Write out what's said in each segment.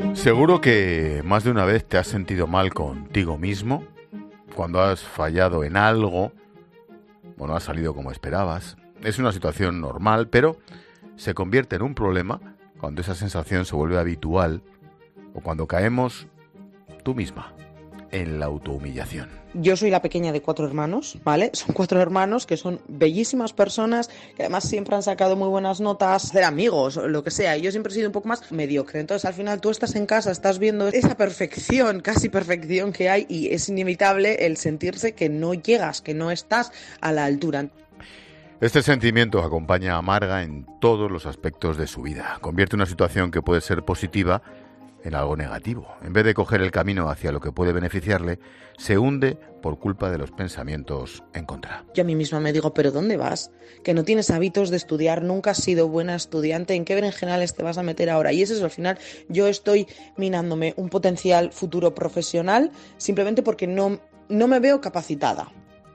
Seguro que más de una vez te has sentido mal contigo mismo cuando has fallado en algo o no has salido como esperabas. Es una situación normal, pero se convierte en un problema cuando esa sensación se vuelve habitual o cuando caemos tú misma en la autohumillación. Yo soy la pequeña de 4 hermanos, ¿vale? Son 4 hermanos que son bellísimas personas, que además siempre han sacado muy buenas notas, ser amigos, lo que sea. Yo siempre he sido un poco más mediocre. Entonces, al final, tú estás en casa, estás viendo esa perfección, casi perfección que hay, y es inevitable el sentirse que no llegas, que no estás a la altura. Este sentimiento acompaña a Marga en todos los aspectos de su vida. Convierte una situación que puede ser positiva en algo negativo. En vez de coger el camino hacia lo que puede beneficiarle, se hunde por culpa de los pensamientos en contra. Yo a mí misma me digo, ¿pero dónde vas? Que no tienes hábitos de estudiar, nunca has sido buena estudiante, ¿en qué berenjenales te vas a meter ahora? Y eso es, al final, yo estoy minándome un potencial futuro profesional simplemente porque no me veo capacitada.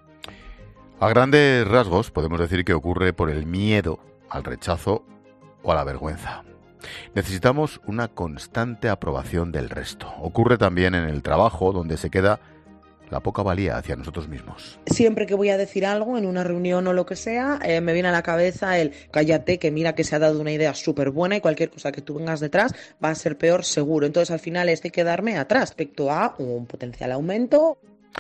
A grandes rasgos, podemos decir que ocurre por el miedo al rechazo o a la vergüenza. Necesitamos una constante aprobación del resto. Ocurre también en el trabajo, donde se queda la poca valía hacia nosotros mismos. Siempre que voy a decir algo en una reunión o lo que sea, me viene a la cabeza el cállate, que mira que se ha dado una idea súper buena y cualquier cosa que tú vengas detrás va a ser peor seguro. Entonces al final hay que quedarme atrás respecto a un potencial aumento.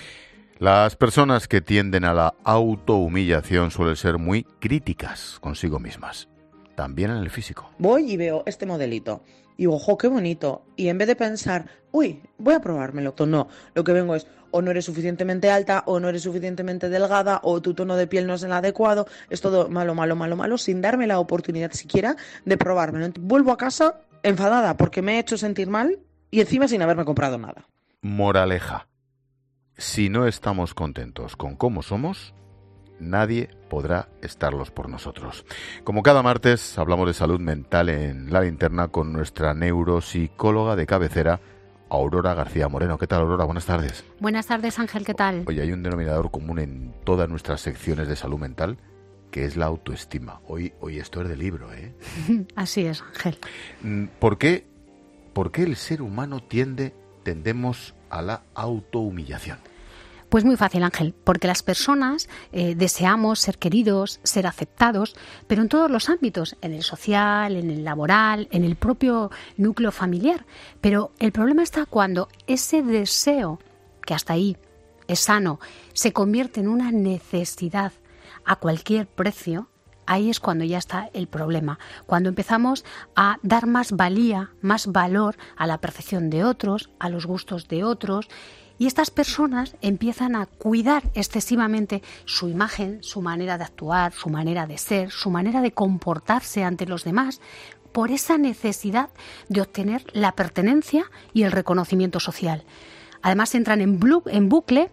Las personas que tienden a la autohumillación suelen ser muy críticas consigo mismas. También en el físico. Voy y veo este modelito y digo, ¡jo, qué bonito! Y en vez de pensar, uy, voy a probármelo, no, lo que vengo es, o no eres suficientemente alta, o no eres suficientemente delgada, o tu tono de piel no es el adecuado, es todo malo, sin darme la oportunidad siquiera de probármelo. Entonces, vuelvo a casa enfadada porque me he hecho sentir mal y encima sin haberme comprado nada. Moraleja. Si no estamos contentos con cómo somos, nadie podrá estarlos por nosotros. Como cada martes, hablamos de salud mental en La Linterna con nuestra neuropsicóloga de cabecera, Aurora García Moreno. ¿Qué tal, Aurora? Buenas tardes. Buenas tardes, Ángel. ¿Qué tal? Oye, hay un denominador común en todas nuestras secciones de salud mental, que es la autoestima. Hoy esto es de libro, ¿eh? Así es, Ángel. ¿Por qué el ser humano tendemos a la autohumillación? Pues muy fácil, Ángel, porque las personas deseamos ser queridos, ser aceptados, pero en todos los ámbitos, en el social, en el laboral, en el propio núcleo familiar. Pero el problema está cuando ese deseo, que hasta ahí es sano, se convierte en una necesidad a cualquier precio. Ahí es cuando ya está el problema, cuando empezamos a dar más valía, más valor a la percepción de otros, a los gustos de otros. Y estas personas empiezan a cuidar excesivamente su imagen, su manera de actuar, su manera de ser, su manera de comportarse ante los demás, por esa necesidad de obtener la pertenencia y el reconocimiento social. Además entran en bucle,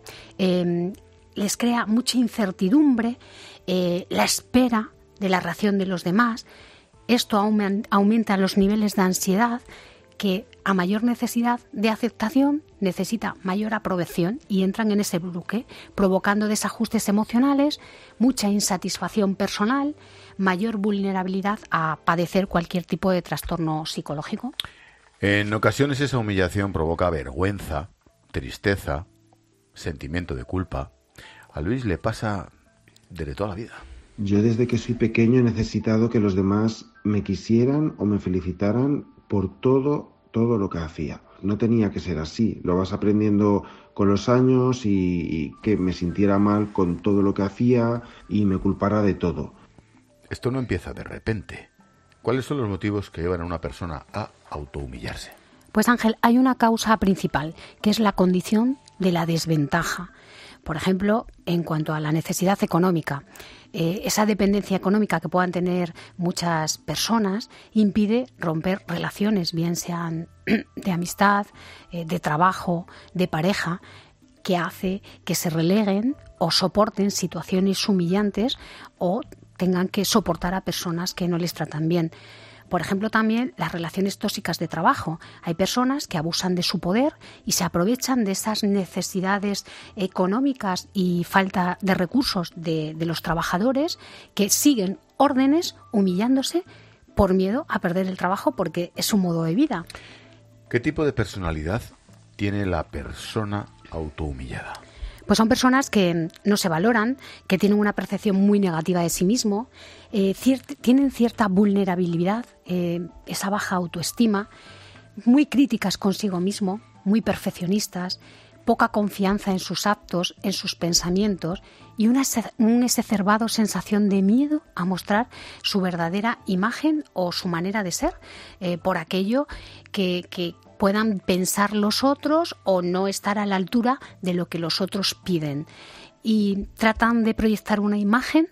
les crea mucha incertidumbre, la espera de la reacción de los demás. Esto aumenta los niveles de ansiedad, que a mayor necesidad de aceptación necesita mayor aprobación y entran en ese bucle, provocando desajustes emocionales, mucha insatisfacción personal, mayor vulnerabilidad a padecer cualquier tipo de trastorno psicológico. En ocasiones esa humillación provoca vergüenza, tristeza, sentimiento de culpa. A Luis le pasa desde toda la vida. Yo desde que soy pequeño he necesitado que los demás me quisieran o me felicitaran por todo lo que hacía. No tenía que ser así. Lo vas aprendiendo con los años y que me sintiera mal con todo lo que hacía y me culpara de todo. Esto no empieza de repente. ¿Cuáles son los motivos que llevan a una persona a autohumillarse? Pues Ángel, hay una causa principal, que es la condición de la desventaja. Por ejemplo, en cuanto a la necesidad económica, esa dependencia económica que puedan tener muchas personas impide romper relaciones, bien sean de amistad, de trabajo, de pareja, que hace que se releguen o soporten situaciones humillantes o tengan que soportar a personas que no les tratan bien. Por ejemplo, también las relaciones tóxicas de trabajo. Hay personas que abusan de su poder y se aprovechan de esas necesidades económicas y falta de recursos de los trabajadores, que siguen órdenes humillándose por miedo a perder el trabajo porque es su modo de vida. ¿Qué tipo de personalidad tiene la persona autohumillada? Pues son personas que no se valoran, que tienen una percepción muy negativa de sí mismo, tienen cierta vulnerabilidad, esa baja autoestima, muy críticas consigo mismo, muy perfeccionistas, poca confianza en sus actos, en sus pensamientos y una exacerbada sensación de miedo a mostrar su verdadera imagen o su manera de ser por aquello que puedan pensar los otros o no estar a la altura de lo que los otros piden. Y tratan de proyectar una imagen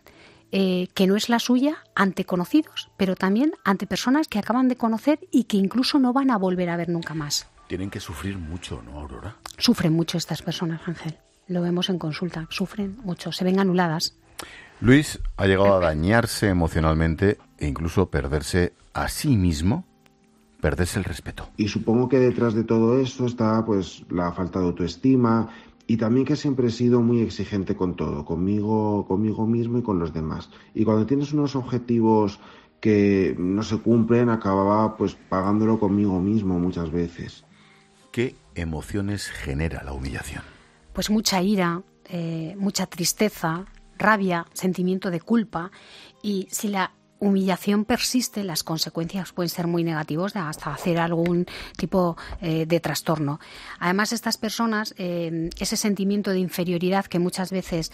que no es la suya ante conocidos, pero también ante personas que acaban de conocer y que incluso no van a volver a ver nunca más. Tienen que sufrir mucho, ¿no, Aurora? Sufren mucho estas personas, Ángel. Lo vemos en consulta. Sufren mucho, se ven anuladas. Luis ha llegado a dañarse emocionalmente e incluso perderse a sí mismo, perderse el respeto. Y supongo que detrás de todo esto está pues la falta de autoestima y también que siempre he sido muy exigente con todo, conmigo mismo y con los demás. Y cuando tienes unos objetivos que no se cumplen, acababa pues pagándolo conmigo mismo muchas veces. ¿Qué emociones genera la humillación? Pues mucha ira, mucha tristeza, rabia, sentimiento de culpa, y si la humillación persiste, las consecuencias pueden ser muy negativas, hasta hacer algún tipo de trastorno. Además, estas personas, ese sentimiento de inferioridad que muchas veces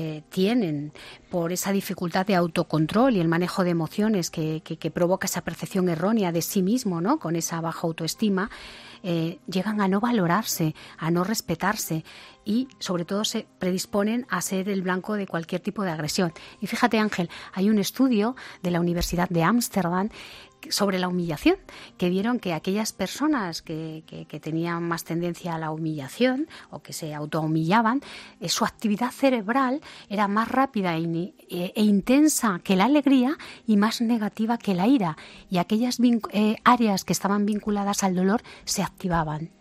tienen por esa dificultad de autocontrol y el manejo de emociones que provoca esa percepción errónea de sí mismo, ¿no?, con esa baja autoestima, llegan a no valorarse, a no respetarse y sobre todo se predisponen a ser el blanco de cualquier tipo de agresión. Y fíjate, Ángel, hay un estudio de la Universidad de Ámsterdam sobre la humillación, que vieron que aquellas personas que tenían más tendencia a la humillación o que se autohumillaban, su actividad cerebral era más rápida e intensa que la alegría y más negativa que la ira, y aquellas áreas que estaban vinculadas al dolor se activaban.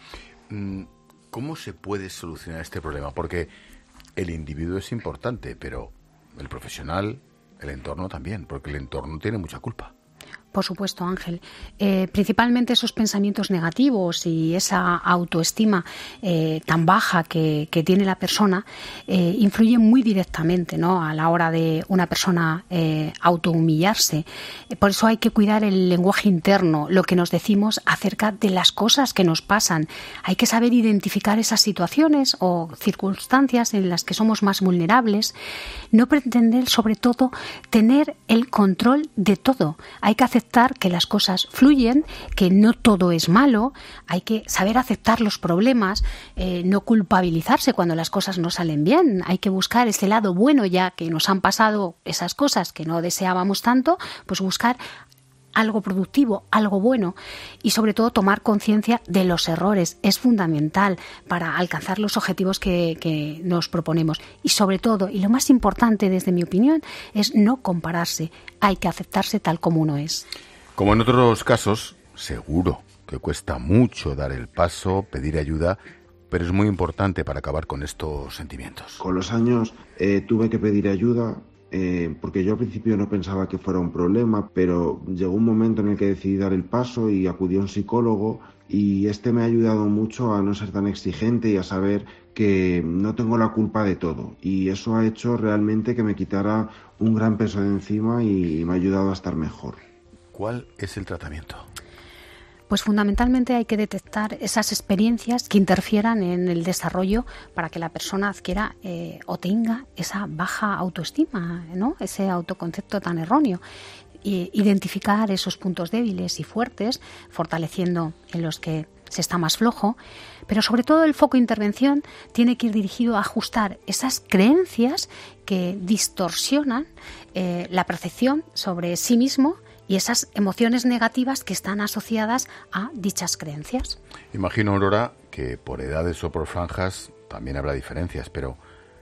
¿Cómo se puede solucionar este problema? Porque el individuo es importante, pero el profesional, el entorno también, porque el entorno tiene mucha culpa. Por supuesto, Ángel. Principalmente esos pensamientos negativos y esa autoestima tan baja que tiene la persona influyen muy directamente, ¿no?, a la hora de una persona autohumillarse. Por eso hay que cuidar el lenguaje interno, lo que nos decimos acerca de las cosas que nos pasan. Hay que saber identificar esas situaciones o circunstancias en las que somos más vulnerables. No pretender, sobre todo, tener el control de todo. Hay que aceptar que las cosas fluyen, que no todo es malo, hay que saber aceptar los problemas, no culpabilizarse cuando las cosas no salen bien, hay que buscar ese lado bueno, ya que nos han pasado esas cosas que no deseábamos tanto, pues buscar algo productivo, algo bueno, y sobre todo tomar conciencia de los errores. Es fundamental para alcanzar los objetivos que nos proponemos. Y sobre todo, y lo más importante desde mi opinión, es no compararse. Hay que aceptarse tal como uno es. Como en otros casos, seguro que cuesta mucho dar el paso, pedir ayuda, pero es muy importante para acabar con estos sentimientos. Con los años tuve que pedir ayuda. Porque yo al principio no pensaba que fuera un problema, pero llegó un momento en el que decidí dar el paso y acudí a un psicólogo, y este me ha ayudado mucho a no ser tan exigente y a saber que no tengo la culpa de todo, y eso ha hecho realmente que me quitara un gran peso de encima y me ha ayudado a estar mejor. ¿Cuál es el tratamiento? Pues fundamentalmente hay que detectar esas experiencias que interfieran en el desarrollo para que la persona adquiera o tenga esa baja autoestima, ¿no?, ese autoconcepto tan erróneo. Identificar esos puntos débiles y fuertes, fortaleciendo en los que se está más flojo, pero sobre todo el foco de intervención tiene que ir dirigido a ajustar esas creencias que distorsionan la percepción sobre sí mismo y esas emociones negativas que están asociadas a dichas creencias. Imagino, Aurora, que por edades o por franjas también habrá diferencias, pero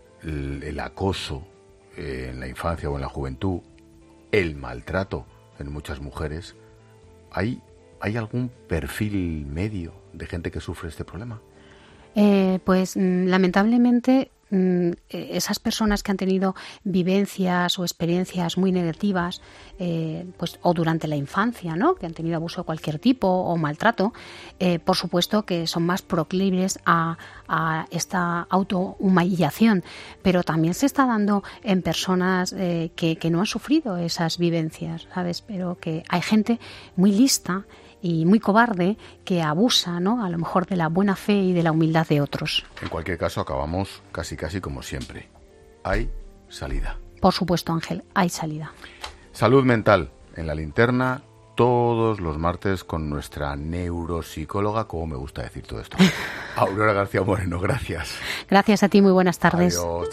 el acoso en la infancia o en la juventud, el maltrato en muchas mujeres, ¿hay algún perfil medio de gente que sufre este problema? Pues lamentablemente esas personas que han tenido vivencias o experiencias muy negativas, pues o durante la infancia, ¿no?, que han tenido abuso de cualquier tipo o maltrato, por supuesto que son más proclives a esta autohumillación, pero también se está dando en personas que no han sufrido esas vivencias, ¿sabes? Pero que hay gente muy lista y muy cobarde que abusa, ¿no?, a lo mejor de la buena fe y de la humildad de otros. En cualquier caso, acabamos casi como siempre. Hay salida. Por supuesto, Ángel, hay salida. Salud mental en La Linterna, todos los martes con nuestra neuropsicóloga, como me gusta decir todo esto, Aurora García Moreno. Gracias. Gracias a ti, muy buenas tardes. Adiós.